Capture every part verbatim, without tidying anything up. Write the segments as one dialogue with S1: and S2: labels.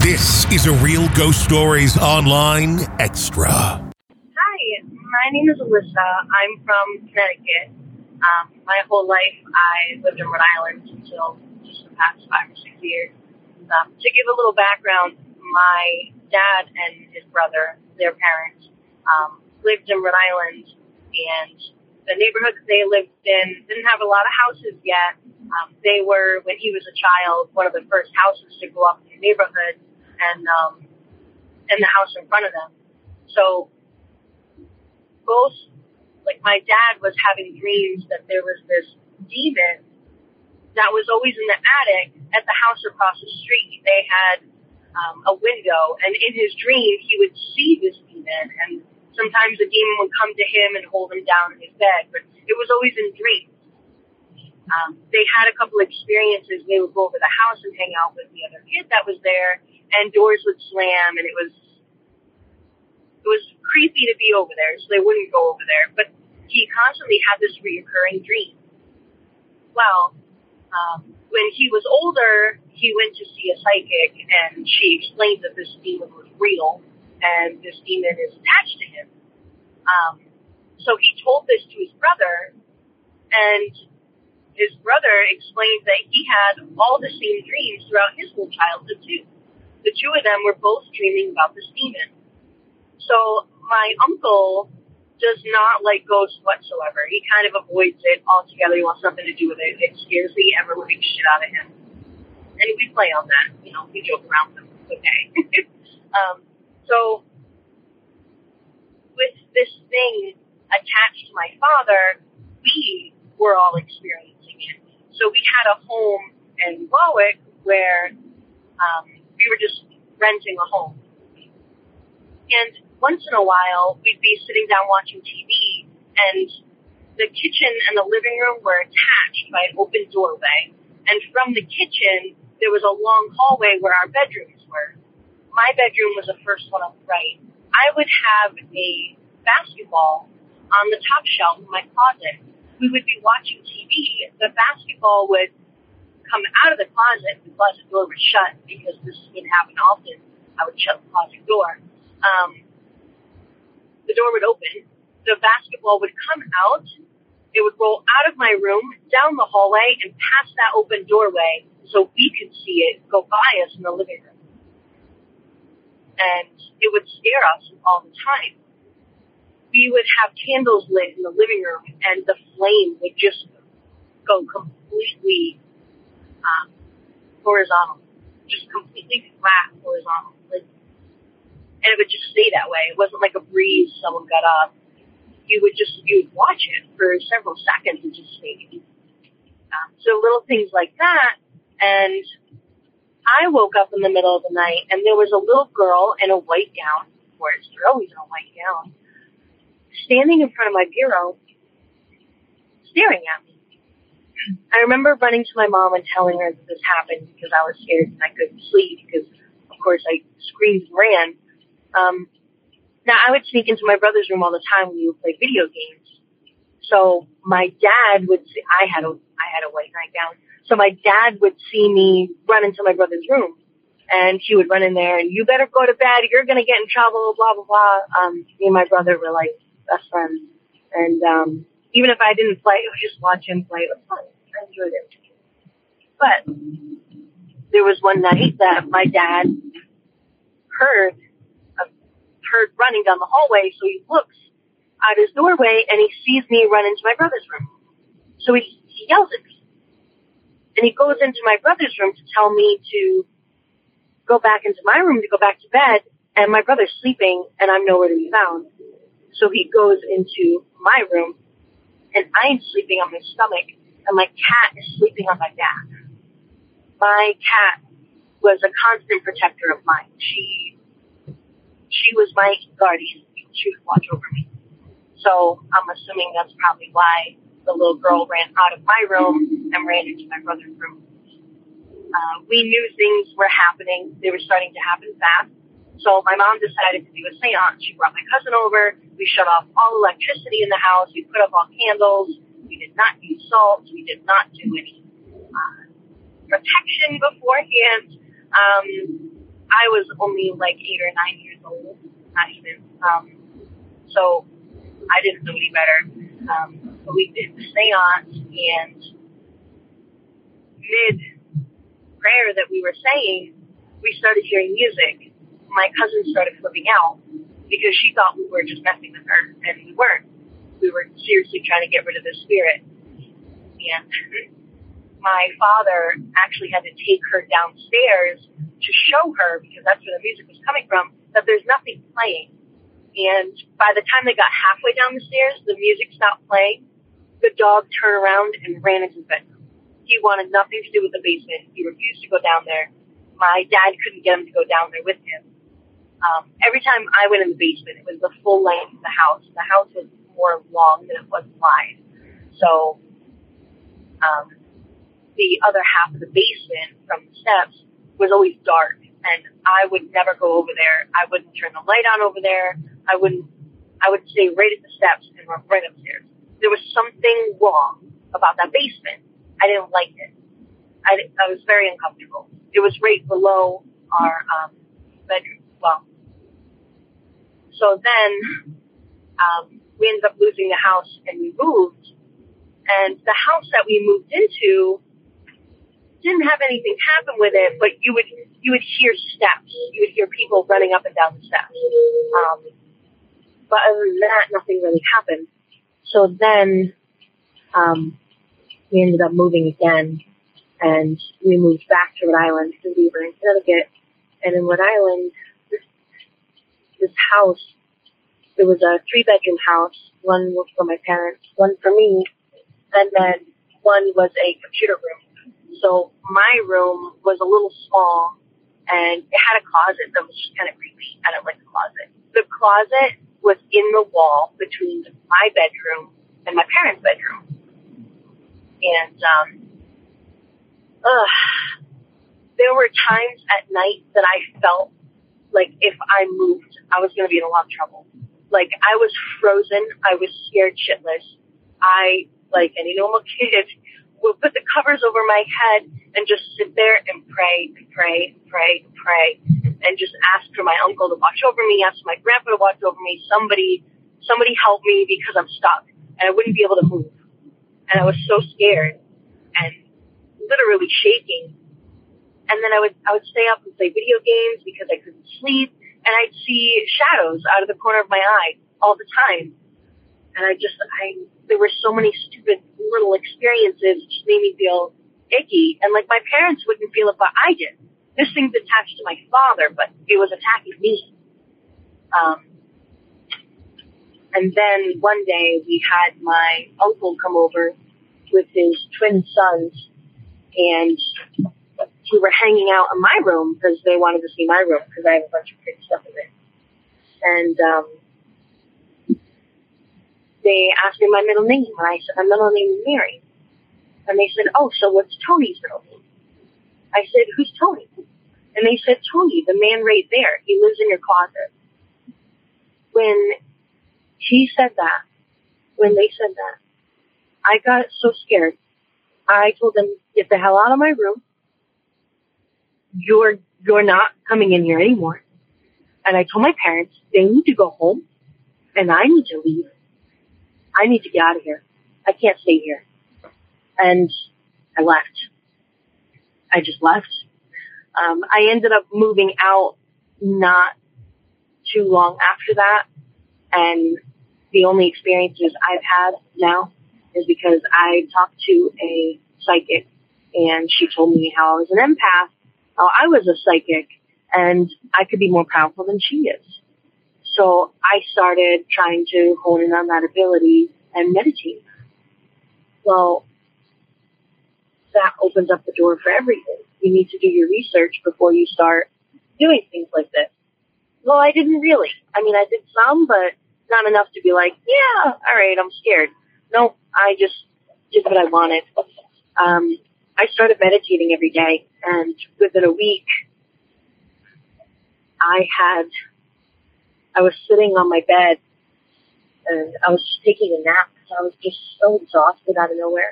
S1: This is a Real Ghost Stories Online Extra.
S2: Hi, my name is Alyssa. I'm from Connecticut. Um, my whole life I lived in Rhode Island until just the past five or six years. Um, to give a little background, my dad and his brother, their parents, um, lived in Rhode Island, and the neighborhood that they lived in didn't have a lot of houses yet. Um, they were, when he was a child, one of the first houses to go up in the neighborhood, and um, and the house in front of them. So both, like my dad was having dreams that there was this demon that was always in the attic at the house across the street. They had um, a window, and in his dream he would see this demon, and sometimes the demon would come to him and hold him down in his bed, but it was always in dreams. Um, they had a couple experiences. They would go over the house and hang out with the other kid that was there, and doors would slam, and it was it was creepy to be over there, so they wouldn't go over there. But he constantly had this reoccurring dream. Well, um, when he was older, he went to see a psychic, and she explained that this demon was real, and this demon is attached to him. Um, so he told this to his brother, and his brother explained that he had all the same dreams throughout his whole childhood, too. The two of them were both dreaming about this demon. So my uncle does not like ghosts whatsoever. He kind of avoids it altogether. He wants nothing to do with it. It scares the ever-living shit out of him. And we play on that. You know, we joke around with him. Okay. um, so with this thing attached to my father, we were all experiencing it. So we had a home in Warwick where um, we were just renting a home. And once in a while, we'd be sitting down watching T V, and the kitchen and the living room were attached by an open doorway. And from the kitchen, there was a long hallway where our bedrooms were. My bedroom was the first one on the right. I would have a basketball on the top shelf in my closet. We would be watching T V. The basketball would come out of the closet. The closet door was shut because this would happen often. I would shut the closet door. Um, the door would open. The basketball would come out. It would roll out of my room, down the hallway, and past that open doorway so we could see it go by us in the living room. And it would scare us all the time. We would have candles lit in the living room, and the flame would just go completely um, horizontal, just completely flat horizontal. Like, and it would just stay that way. It wasn't like a breeze, someone got up. You would just, you would watch it for several seconds and just stay. Um, so little things like that. And I woke up in the middle of the night, and there was a little girl in a white gown. Of course, they're always in a white gown, standing in front of my bureau, staring at me. I remember running to my mom and telling her that this happened because I was scared and I couldn't sleep because, of course, I screamed and ran. Um, now, I would sneak into my brother's room all the time when we would play video games. So my dad would see, I had a, I had a white nightgown. So my dad would see me run into my brother's room, and he would run in there, and you better go to bed, you're going to get in trouble, blah, blah, blah. Um, me and my brother were like best friends. And, um, even if I didn't play, I would just watch him play. It was fun. I enjoyed it. But there was one night that my dad heard, uh, heard running down the hallway, so he looks out his doorway, and he sees me run into my brother's room. So he, he yells at me. And he goes into my brother's room to tell me to go back into my room, to go back to bed, and my brother's sleeping, and I'm nowhere to be found. So he goes into my room, and I'm sleeping on my stomach, and my cat is sleeping on my back. My cat was a constant protector of mine. She, she was my guardian. She would watch over me. So I'm assuming that's probably why the little girl ran out of my room and ran into my brother's room. Uh, we knew things were happening. They were starting to happen fast. So my mom decided to do a seance. She brought my cousin over. We shut off all electricity in the house. We put up all candles. We did not use salt. We did not do any uh, protection beforehand. Um, I was only like eight or nine years old, not even. Um, so I didn't know any better. Um, but we did the seance, and mid prayer that we were saying, we started hearing music. My cousin started flipping out because she thought we were just messing with her, and we weren't. We were seriously trying to get rid of the spirit. And my father actually had to take her downstairs to show her, because that's where the music was coming from, that there's nothing playing. And by the time they got halfway down the stairs, the music stopped playing. The dog turned around and ran into the bedroom. He wanted nothing to do with the basement. He refused to go down there. My dad couldn't get him to go down there with him. Um, every time I went in the basement, it was the full length of the house. The house was more long than it was wide. So um, the other half of the basement from the steps was always dark, and I would never go over there. I wouldn't turn the light on over there. I wouldn't. I would stay right at the steps and run right upstairs. There was something wrong about that basement. I didn't like it. I, I was very uncomfortable. It was right below our um, bedroom. Well, so then um, we ended up losing the house, and we moved. And the house that we moved into didn't have anything happen with it, but you would you would hear steps. You would hear people running up and down the steps. Um, but other than that, nothing really happened. So then um, we ended up moving again, and we moved back to Rhode Island because we were in Connecticut. And in Rhode Island, this, this house, it was a three-bedroom house. One was for my parents, one for me, and then one was a computer room. So my room was a little small, and it had a closet that was just kind of creepy. I don't like the closet. The closet was in the wall between my bedroom and my parents' bedroom. And um, uh, there were times at night that I felt like if I moved, I was going to be in a lot of trouble. Like, I was frozen. I was scared shitless. I, like any normal kid, would put the covers over my head and just sit there and pray and pray and pray and pray and just ask for my uncle to watch over me, ask my grandpa to watch over me, somebody, somebody help me because I'm stuck and I wouldn't be able to move. And I was so scared and literally shaking. And then I would, I would stay up and play video games because I couldn't sleep, and I'd see shadows out of the corner of my eye all the time. And I just, I, there were so many stupid little experiences that just made me feel icky. And like, my parents wouldn't feel it, but I did. This thing's attached to my father, but it was attacking me. Um, and then one day we had my uncle come over with his twin sons, and we were hanging out in my room because they wanted to see my room because I have a bunch of pretty stuff in it. And, um, they asked me my middle name, and I said, my middle name is Mary. And they said, oh, so what's Tony's middle name? I said, who's Tony? And they said, Tony, the man right there. He lives in your closet. When he said that, when they said that, I got so scared. I told them, get the hell out of my room. You're, you're not coming in here anymore. And I told my parents, they need to go home, and I need to leave. I need to get out of here. I can't stay here. And I left. I just left. Um, I ended up moving out not too long after that. And the only experiences I've had now is because I talked to a psychic, and she told me how I was an empath, how I was a psychic, and I could be more powerful than she is. So I started trying to hone in on that ability and meditate. Well, that opens up the door for everything. You need to do your research before you start doing things like this. Well, I didn't really. I mean, I did some, but not enough to be like, yeah, all right, I'm scared. No, I just did what I wanted. Um, I started meditating every day, and within a week, I had, I was sitting on my bed, and I was just taking a nap because I was just so exhausted out of nowhere.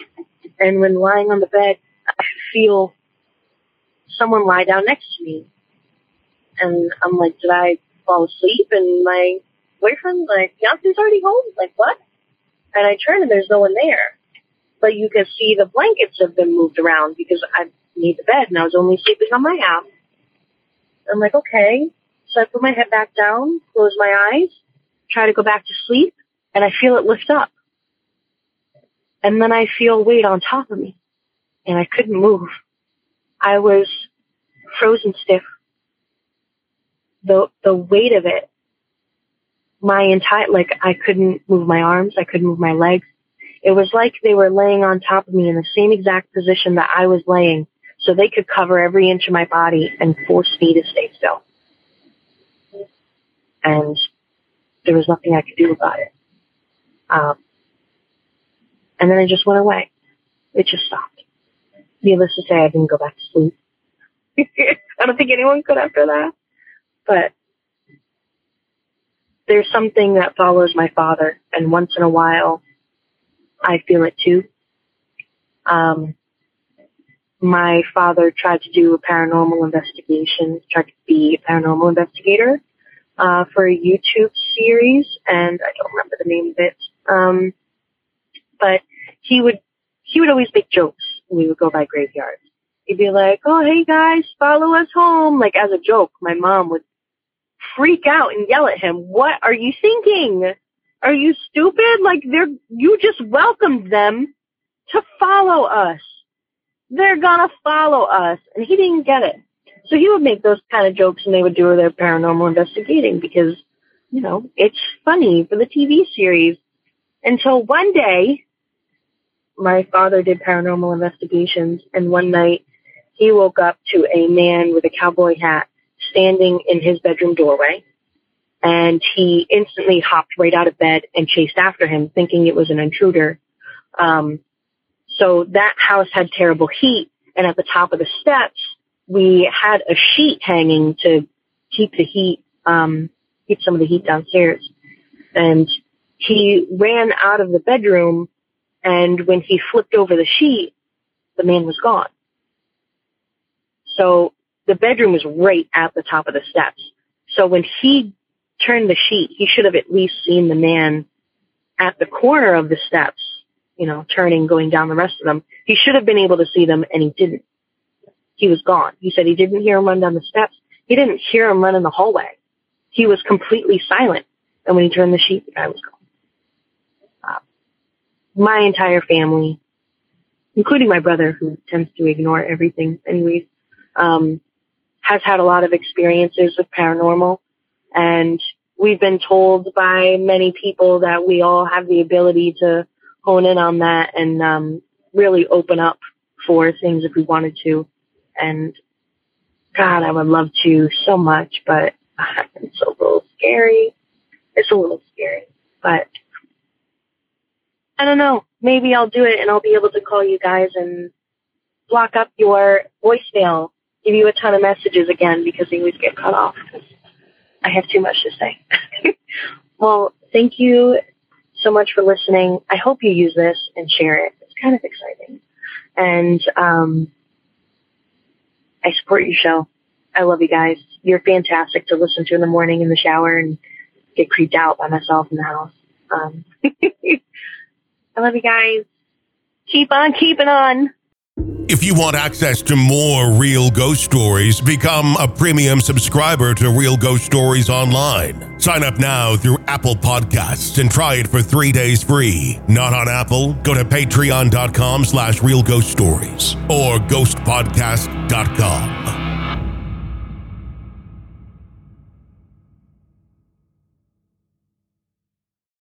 S2: And when lying on the bed, I could feel someone lie down next to me. And I'm like, did I fall asleep? And my boyfriend, like, fiance's already home? Like, what? And I turn and there's no one there. But you can see the blankets have been moved around because I need the bed and I was only sleeping on my half. I'm like, okay. So I put my head back down, close my eyes, try to go back to sleep, and I feel it lift up. And then I feel weight on top of me, and I couldn't move. I was frozen stiff. The the weight of it, my entire, like, I couldn't move my arms, I couldn't move my legs. It was like they were laying on top of me in the same exact position that I was laying, so they could cover every inch of my body and force me to stay still. And there was nothing I could do about it. Um, and then it just went away. It just stopped. Needless to say, I didn't go back to sleep. I don't think anyone could after that. But there's something that follows my father, and once in a while, I feel it too. Um, my father tried to do a paranormal investigation, tried to be a paranormal investigator uh, for a YouTube series, and I don't remember the name of it. Um, but he would he would always make jokes when we would go by graveyards. He'd be like, "Oh, hey guys, follow us home," like as a joke. My mom would freak out and yell at him. "What are you thinking? Are you stupid? Like, they're, you just welcomed them to follow us. They're gonna follow us." And he didn't get it. So he would make those kind of jokes and they would do their paranormal investigating because, you know, it's funny for the T V series. Until one day, my father did paranormal investigations, and one night he woke up to a man with a cowboy hat standing in his bedroom doorway. And he instantly hopped right out of bed and chased after him, thinking it was an intruder. Um, so that house had terrible heat. And at the top of the steps, we had a sheet hanging to keep the heat, um, keep some of the heat downstairs. And he ran out of the bedroom. And when he flipped over the sheet, the man was gone. So the bedroom was right at the top of the steps. So when he turned the sheet, he should have at least seen the man at the corner of the steps, you know, turning, going down the rest of them. He should have been able to see them, and he didn't. He was gone. He said he didn't hear him run down the steps. He didn't hear him run in the hallway. He was completely silent. And when he turned the sheet, the guy was gone. Uh, my entire family, including my brother, who tends to ignore everything anyways, um, has had a lot of experiences with paranormal. And we've been told by many people that we all have the ability to hone in on that and um, really open up for things if we wanted to. And God, I would love to so much, but it's a little scary. It's a little scary, but I don't know. Maybe I'll do it and I'll be able to call you guys and block up your voicemail, give you a ton of messages again because they always get cut off. I have too much to say. Well, thank you so much for listening. I hope you use this and share it. It's kind of exciting. And um, I support your show. I love you guys. You're fantastic to listen to in the morning in the shower and get creeped out by myself in the house. Um, I love you guys. Keep on keeping on.
S1: If you want access to more Real Ghost Stories, become a premium subscriber to Real Ghost Stories Online. Sign up now through Apple Podcasts and try it for three days free. Not on Apple? Go to patreon.com slash Real Ghost Stories or ghost podcast dot com.